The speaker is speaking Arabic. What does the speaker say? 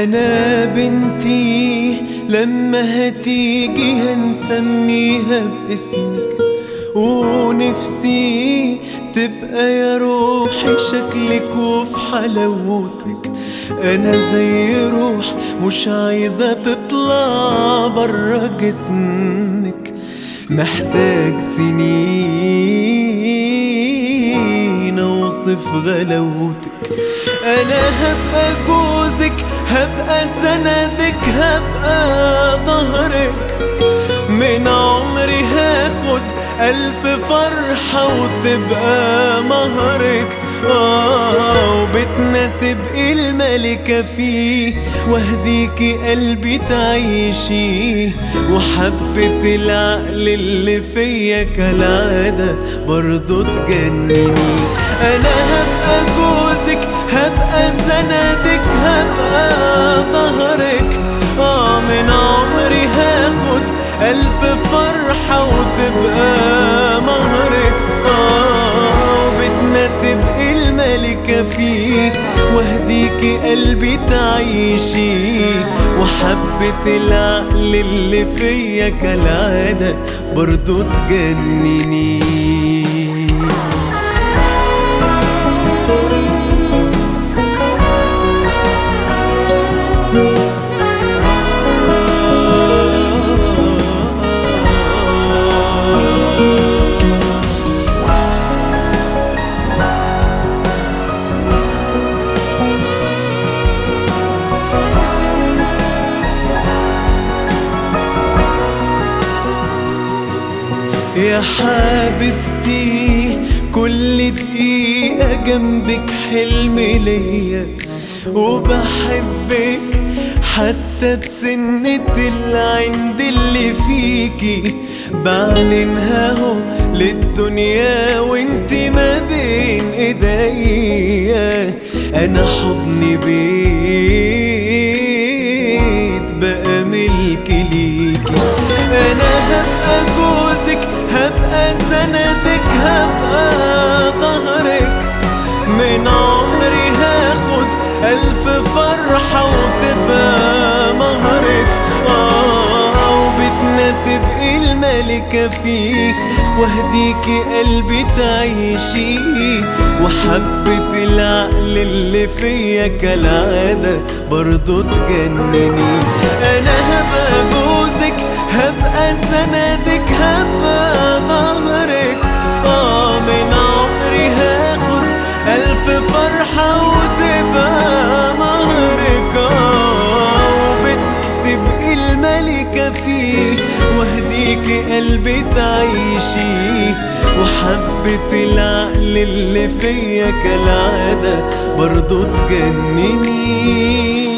أنا بنتي لما هتيجي هنسميها باسمك، ونفسي تبقى يا روحي شكلك وفي حلاوتك. أنا زي روح مش عايزة تطلع برا جسمك، محتاج سنين أوصف غلاوتك. أنا هبقى جوزك، هبقى سندك، هبقى ظهرك. من عمري هاخد 1000 فرحة وتبقى مهرك. وبيتنا تبقي الملكة فيه، واهديكي قلبي تعيشيه، وحبة العقل اللي فيا كالعادة برضو تجنني. أنا هبقى جوزك، هبقى سندك، هبقى ظهرك. من عمري هاخد 1000 فرحة وتبقى مهرك. وبيتنا تبقي الملكة فيه، واهديكي قلبي تعيشيه، وحبة العقل اللي فيا كالعادة برضو تجنني. يا حبيبتي كل دقيقة جنبك حلم ليا، وبحبك حتى بسنة العند اللي فيكي. بعلنها اهو للدنيا وانتي ما بين ايديا. انا حضني بيت بقى ملك ليكي. انا هبقى جوزك، هبقى سندك، هبقى ظهرك. من عمري هاخد 1000 فرحة وتبقى مهرك. وبيتنا تبقي الملكة فيه، واهديكي قلبي تعيشيه، وحبة العقل اللي فيا كالعادة برضو تجنني. أنا هبقى جوزك، هبقى سندك، هبقى ظهرك. من عمري هاخد 1000 فرحة وتبقى مهرك. وبتبقي الملكة فيه، واهديكي قلبي تعيشيه، وحبة العقل اللي فيا كالعادة برضو تجنني.